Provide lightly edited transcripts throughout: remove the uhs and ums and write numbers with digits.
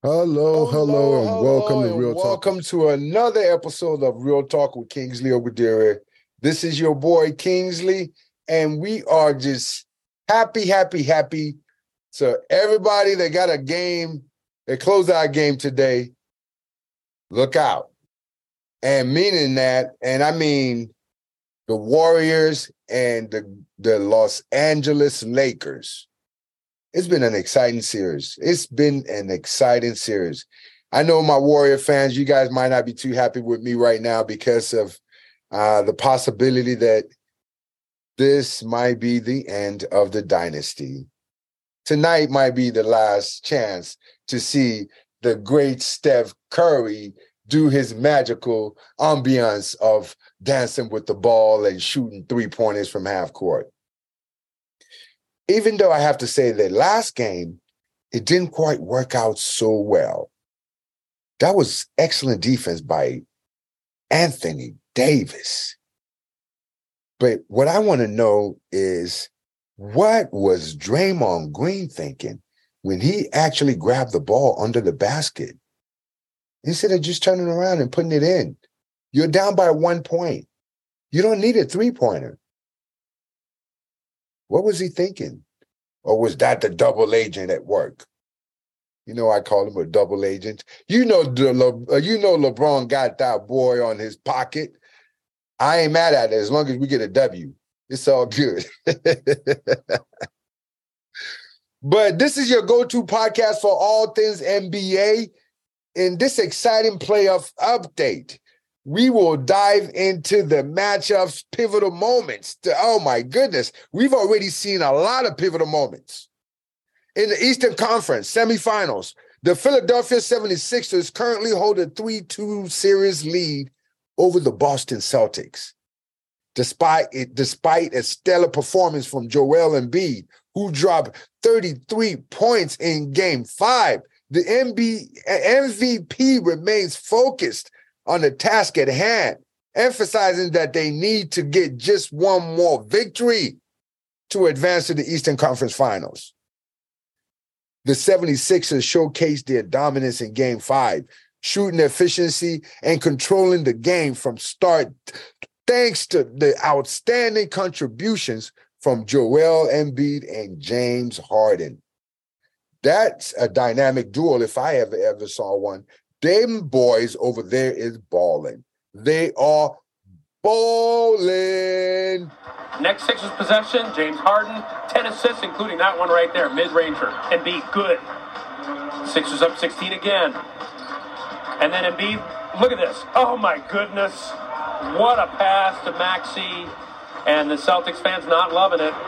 Hello, and welcome to Real Talk. Welcome to another episode of Real Talk with Kingsley Ogudere. This is your boy Kingsley, and we are just happy. So everybody that got a game, they closed out game today, look out. And meaning that, and I mean the Warriors and the Los Angeles Lakers. It's been an exciting series. I know my Warrior fans, you guys might not be too happy with me right now because of the possibility that this might be the end of the dynasty. Tonight might be the last chance to see the great Steph Curry do his magical ambiance of dancing with the ball and shooting three-pointers from half court. Even though I have to say that last game, it didn't quite work out so well. That was excellent defense by Anthony Davis. But what I want to know is, what was Draymond Green thinking when he actually grabbed the ball under the basket instead of just turning around and putting it in? You're down by 1 point. You don't need a three-pointer. What was he thinking? Or was that the double agent at work? You know, I call him a double agent. You know, LeBron got that boy on his pocket. I ain't mad at it as long as we get a W. It's all good. But this is your go-to podcast for all things NBA. In this exciting playoff update, we will dive into the matchups, pivotal moments. Oh, my goodness. We've already seen a lot of pivotal moments. In the Eastern Conference semifinals, the Philadelphia 76ers currently hold a 3-2 series lead over the Boston Celtics. Despite a stellar performance from Joel Embiid, who dropped 33 points in Game 5, the MVP remains focused on the task at hand, emphasizing that they need to get just one more victory to advance to the Eastern Conference Finals. The 76ers showcased their dominance in Game 5, shooting efficiency and controlling the game from start, thanks to the outstanding contributions from Joel Embiid and James Harden. That's a dynamic duel if I ever saw one. Them boys over there is balling. They are balling. Next Sixers possession, James Harden, 10 assists, including that one right there, mid-ranger. Embiid, good. Sixers up 16 again. And then Embiid, look at this. Oh, my goodness. What a pass to Maxey. And the Celtics fans not loving it.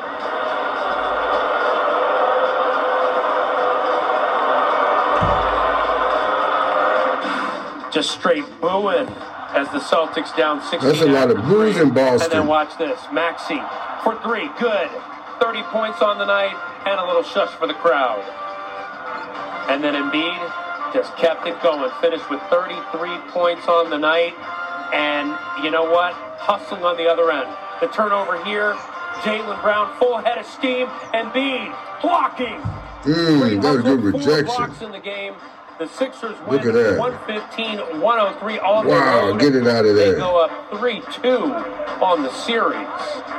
Just straight booing as the Celtics down 16. That's a lot of boos in Boston. And then watch this. Maxey for three. Good. 30 points on the night and a little shush for the crowd. And then Embiid just kept it going. Finished with 33 points on the night. And you know what? Hustling on the other end. The turnover here. Jaylen Brown, full head of steam. Embiid blocking. That was good rejection. Blocks in the game. The Sixers win Look at that. 115-103 on the Wow, road. get it out of there. They go up 3-2 on the series.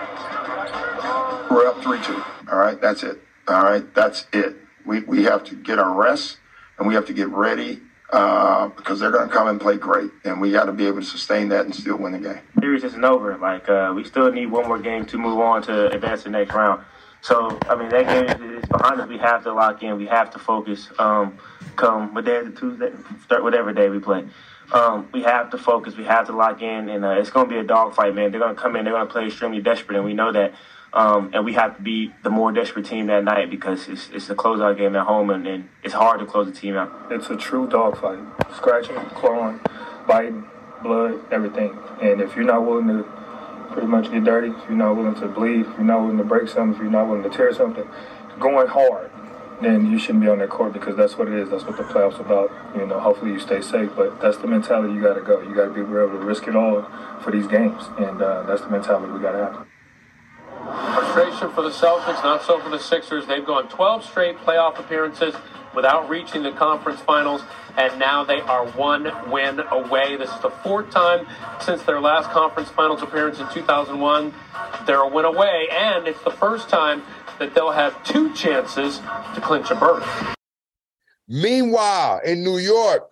We're up 3-2. All right, that's it. All right, that's it. We have to get our rest, and we have to get ready because they're going to come and play great, and we got to be able to sustain that and still win the game. The series isn't over. We still need one more game to move on to advance the next round. So, I mean, that game is behind us. We have to lock in. We have to focus. Come what day is it, Tuesday? Start whatever day we play. We have to focus. We have to lock in, and it's going to be a dogfight, man. They're going to come in. They're going to play extremely desperate, and we know that. And we have to be the more desperate team that night because it's a closeout game at home, and it's hard to close the team out. It's a true dogfight. Scratching, clawing, biting, blood, everything. And if you're not willing to pretty much get dirty, if you're not willing to bleed, if you're not willing to break something, if you're not willing to tear something, going hard, then you shouldn't be on that court because that's what it is. That's what the playoffs about. You know, hopefully you stay safe, but that's the mentality you got to go. You got to be able to risk it all for these games, and that's the mentality we got to have. Frustration for the Celtics, not so for the Sixers. They've gone 12 straight playoff appearances without reaching the conference finals, and now they are 1 win away. This is the 4th time since their last conference finals appearance in 2001. They're a win away, and it's the first time that they'll have 2 chances to clinch a berth. Meanwhile, in New York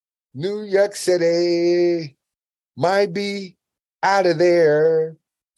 City might be out of there.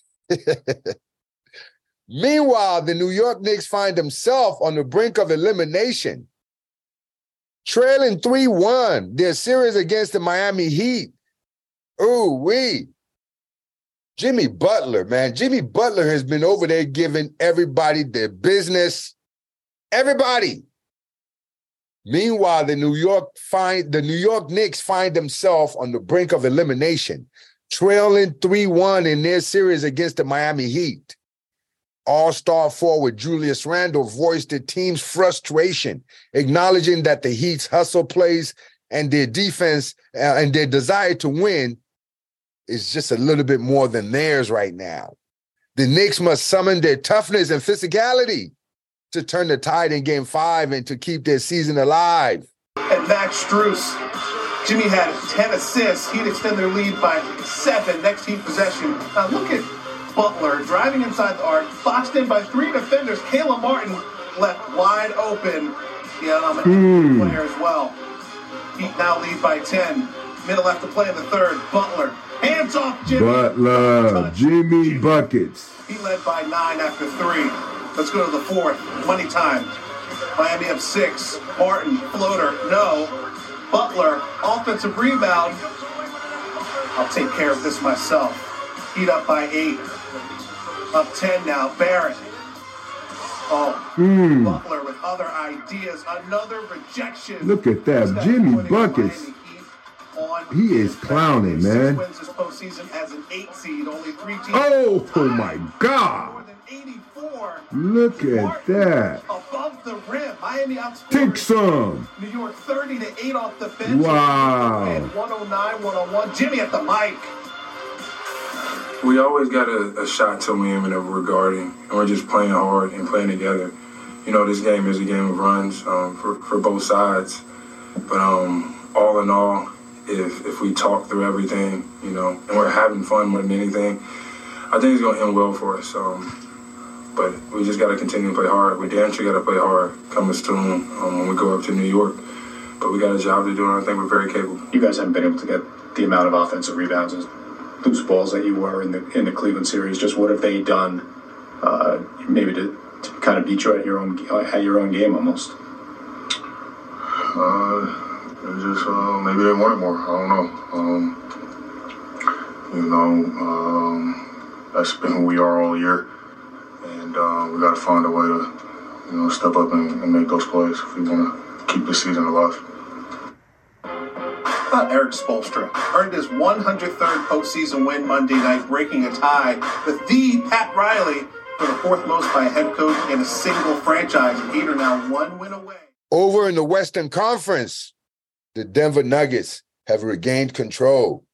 Meanwhile, the New York Knicks find themselves on the brink of elimination, trailing 3-1 their series against the Miami Heat. Ooh-wee. Jimmy Butler, man. Jimmy Butler has been over there giving everybody their business. Everybody. Meanwhile, the New York Knicks find themselves on the brink of elimination, trailing 3-1 in their series against the Miami Heat. All-star forward Julius Randle voiced the team's frustration, acknowledging that the Heat's hustle plays and their defense and their desire to win is just a little bit more than theirs right now. The Knicks must summon their toughness and physicality to turn the tide in Game 5 and to keep their season alive. And Max Strus, Jimmy had 10 assists. He'd extend their lead by 7 next Heat possession. Now look at Butler driving inside the arc, boxed in by 3 defenders. Caleb Martin left wide open. Yeah, I'm a player as well. Heat now lead by 10. Minute left to play in the 3rd. Butler, hands off Jimmy. Butler, Jimmy buckets. He led by 9 after 3. Let's go to the 4th. Money time. Miami up 6. Martin, floater, no. Butler, offensive rebound. I'll take care of this myself. Heat up by 8. Up 10 now. Barrett. Butler with other ideas. Another rejection. Look at that. Jimmy buckets. He is clowning, man. Wins this postseason as an 8 seed. Only 3 teams. Oh my God. More than 84. Look at that. Above the rim. Miami outscored. Take some. New York 30-8 off the bench. Wow. 109-101. Jimmy at the mic. We always got a shot to win whenever we're guarding, and we're just playing hard and playing together. You know, this game is a game of runs for both sides. But all in all, if we talk through everything, you know, and we're having fun more than anything, I think it's going to end well for us. But we just got to continue to play hard. We damn sure got to play hard coming soon when we go up to New York. But we got a job to do, and I think we're very capable. You guys haven't been able to get the amount of offensive rebounds and loose balls that you were in the Cleveland series. Just what have they done, maybe to kind of beat you at your own game almost? Just maybe they wanted more. I don't know. That's been who we are all year, and we got to find a way to, step up and make those plays if we want to keep the season alive. Eric Spoelstra earned his 103rd postseason win Monday night, breaking a tie with the Pat Riley for the 4th most by a head coach in a single franchise. And Heat are now 1 win away. Over in the Western Conference, the Denver Nuggets have regained control.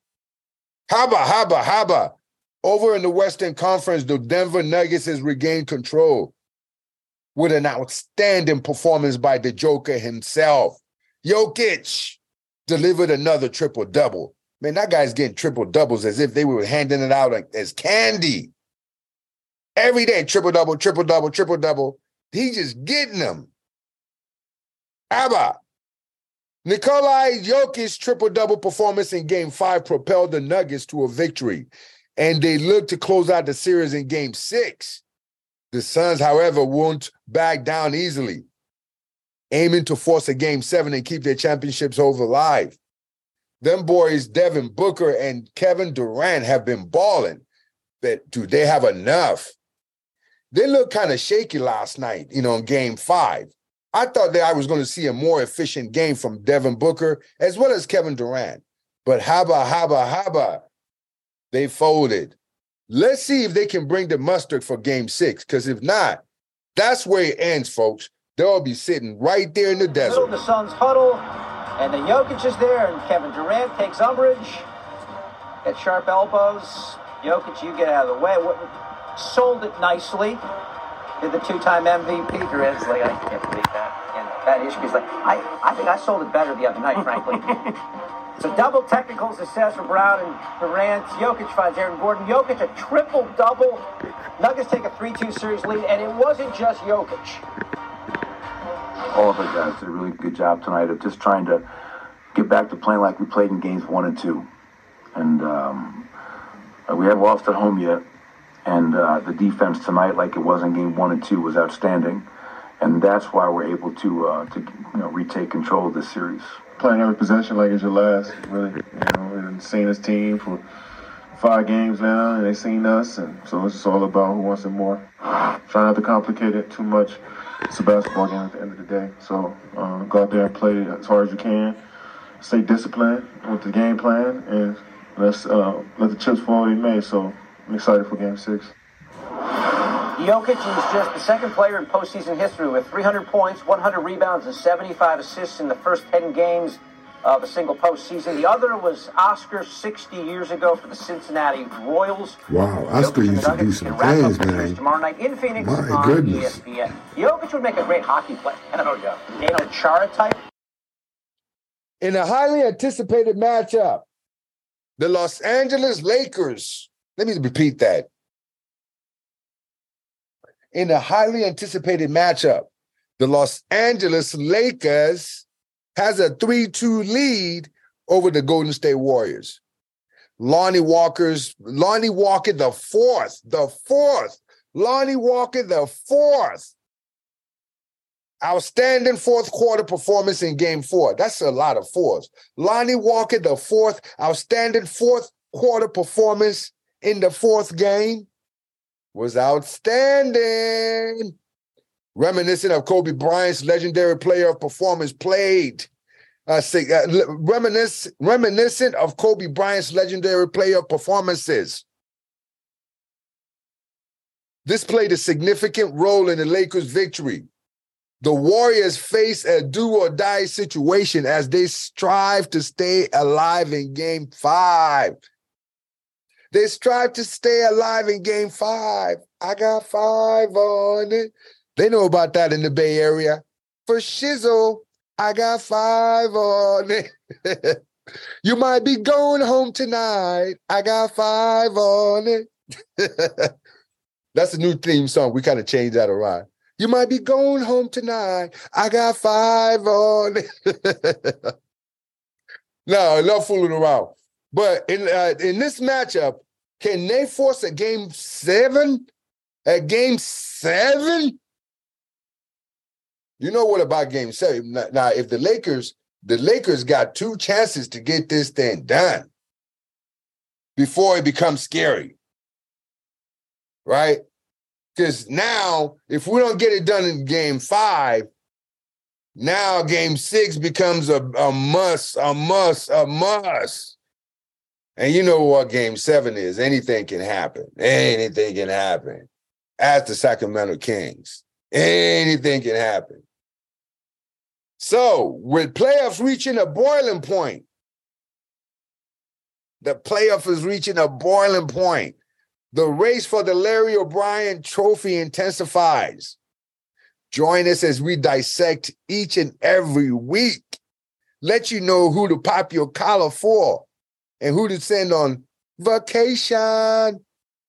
Haba. Over in the Western Conference, the Denver Nuggets has regained control with an outstanding performance by the Joker himself. Jokic delivered another triple-double. Man, that guy's getting triple-doubles as if they were handing it out as candy. Every day, triple-double, triple-double, triple-double. He's just getting them. Abba. Nikola Jokic's triple-double performance in Game 5 propelled the Nuggets to a victory, and they look to close out the series in Game 6. The Suns, however, won't back down easily, aiming to force a Game 7 and keep their championships hopes alive. Them boys, Devin Booker and Kevin Durant, have been balling, but do they have enough? They looked kind of shaky last night, in Game 5. I thought that I was going to see a more efficient game from Devin Booker as well as Kevin Durant. But haba, they folded. Let's see if they can bring the mustard for Game 6, because if not, that's where it ends, folks. They'll be sitting right there in the desert. The Suns huddle, and then Jokic is there, and Kevin Durant takes umbrage. At sharp elbows. Jokic, you get out of the way. Sold it nicely. Did the 2-time MVP. Durant's like, I can't believe that. That Ishbi's like, I think I sold it better the other night, frankly. So double technical success for Brown and Durant. Jokic finds Aaron Gordon. Jokic a triple-double. Nuggets take a 3-2 series lead, and it wasn't just Jokic. All of our guys did a really good job tonight of just trying to get back to playing like we played in games 1 and 2. And we haven't lost at home yet. And the defense tonight, like it was in game 1 and 2, was outstanding. And that's why we're able to retake control of this series. Playing every possession like it's your last, really. And seeing this team for 5 games now, and they've seen us, and so it's just all about who wants it more. Try not to complicate it too much. It's a basketball game at the end of the day. So go out there and play as hard as you can. Stay disciplined with the game plan, and let's let the chips fall where they may. So I'm excited for Game 6. Jokic is just the second player in postseason history with 300 points, 100 rebounds, and 75 assists in the first 10 games of a single postseason. The other was Oscar 60 years ago for the Cincinnati Royals. Wow, Oscar used to do some things, man. Tomorrow night in Phoenix My on goodness. ESPN. Jokic would make a great hockey player. Dano Chara type. In a highly anticipated matchup, the Los Angeles Lakers, let me repeat that. In a highly anticipated matchup, the Los Angeles Lakers has a 3-2 lead over the Golden State Warriors. Lonnie Walker the fourth. Lonnie Walker the fourth. Outstanding fourth quarter performance in Game 4. That's a lot of fours. Lonnie Walker the fourth. Outstanding fourth quarter performance in the fourth game was outstanding. Reminiscent of Kobe Bryant's legendary playoff performance played. Reminiscent of Kobe Bryant's legendary playoff performances. This played a significant role in the Lakers' victory. The Warriors face a do-or-die situation as they strive to stay alive in Game 5. They strive to stay alive in Game 5. I got 5 on it. They know about that in the Bay Area. For shizzle, I got 5 on it. You might be going home tonight. I got 5 on it. That's a new theme song. We kind of changed that around. You might be going home tonight. I got 5 on it. No, I love fooling around. But in this matchup, can they force a Game 7? A Game 7? You know what about Game 7? Now, if the Lakers got 2 chances to get this thing done before it becomes scary, right? Because now, if we don't get it done in Game 5, now Game 6 becomes a must. And you know what Game 7 is. Anything can happen. Anything can happen. Ask the Sacramento Kings. Anything can happen. So, with playoffs reaching a boiling point, the playoff is reaching a boiling point. The race for the Larry O'Brien Trophy intensifies. Join us as we dissect each and every week. Let you know who to pop your collar for and who to send on vacation.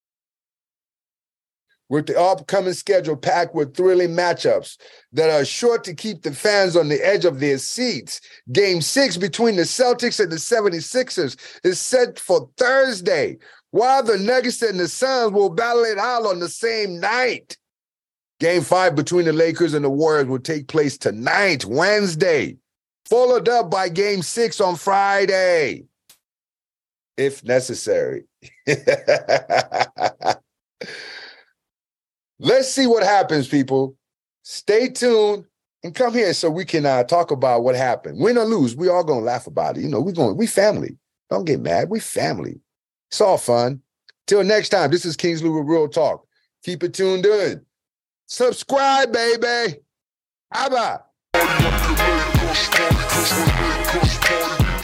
With the upcoming schedule packed with thrilling matchups that are sure to keep the fans on the edge of their seats. Game 6 between the Celtics and the 76ers is set for Thursday, while the Nuggets and the Suns will battle it out on the same night. Game 5 between the Lakers and the Warriors will take place tonight, Wednesday, followed up by Game 6 on Friday, if necessary. Let's see what happens, people. Stay tuned and come here so we can talk about what happened. Win or lose, we all gonna laugh about it. You know, we family. Don't get mad. We family. It's all fun. Till next time, this is Kingsley with Real Talk. Keep it tuned in. Subscribe, baby. Abba.